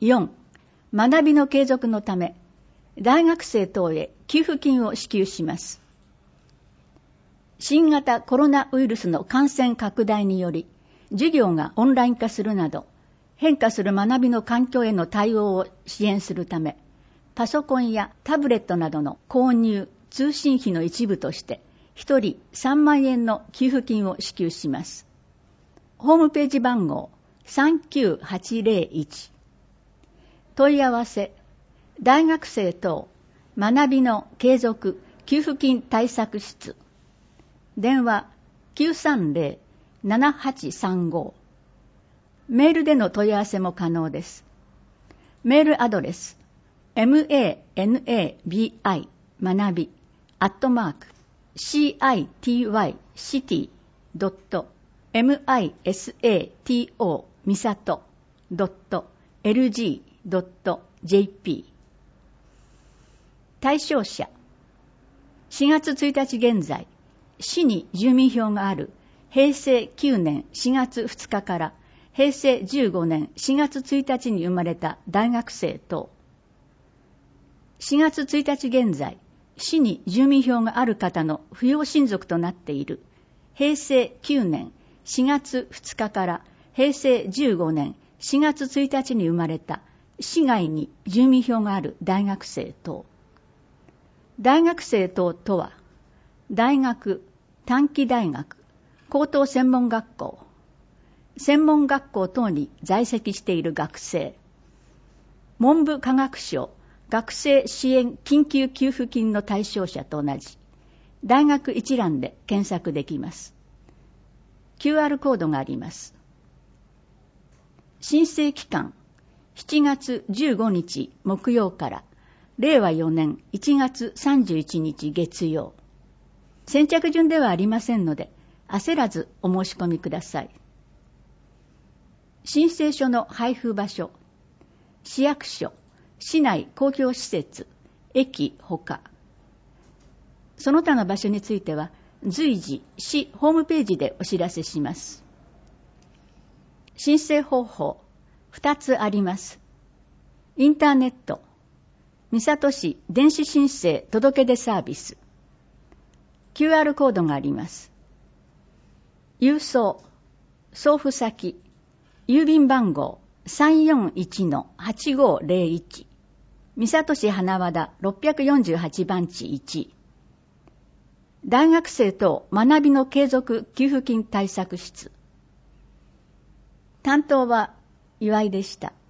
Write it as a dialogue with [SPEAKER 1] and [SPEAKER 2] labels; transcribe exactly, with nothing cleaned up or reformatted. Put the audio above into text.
[SPEAKER 1] よん、学びの継続のため、大学生等へ給付金を支給します。新型コロナウイルスの感染拡大により、授業がオンライン化するなど、変化する学びの環境への対応を支援するため、パソコンやタブレットなどの購入、通信費の一部として、ひとりさんまんえんの給付金を支給します。ホームページ番号さんきゅうはちゼロいち。問い合わせ、大学生等学びの継続給付金対策室。電話きゅうさんゼロ ななはちさんご。メールでの問い合わせも可能です。メールアドレス manabi 学びアットマーク city.city.misato みさと .lg.jp。 対象者、しがつついたち現在、市に住民票があるへいせいきゅうねんしがつふつかからへいせいじゅうごねんしがつついたちに生まれた大学生等。しがつついたち現在、市に住民票がある方の扶養親族となっているへいせいきゅうねんしがつふつかからへいせいじゅうごねんしがつついたちに生まれた市外に住民票がある大学生等。大学生等とは、大学、短期大学、高等専門学校、専門学校等に在籍している学生、文部科学省学生支援緊急給付金の対象者と同じ、大学一覧で検索できます。キューアール コードがあります。申請期間、しちがつじゅうごにち木曜かられいわよねんいちがつさんじゅういちにち月曜。先着順ではありませんので、焦らずお申し込みください。申請書の配布場所、市役所、市内公共施設、駅ほか。その他の場所については、随時市ホームページでお知らせします。申請方法、ふたつあります。インターネット、三郷市電子申請届出サービス。キューアール コードがあります。郵送、送付先、郵便番号 さんよんいちのはちごゼロいち、三郷市花和田ろっぴゃくよんじゅうはちばんちいち。大学生等学びの継続給付金対策室。担当は岩井でした。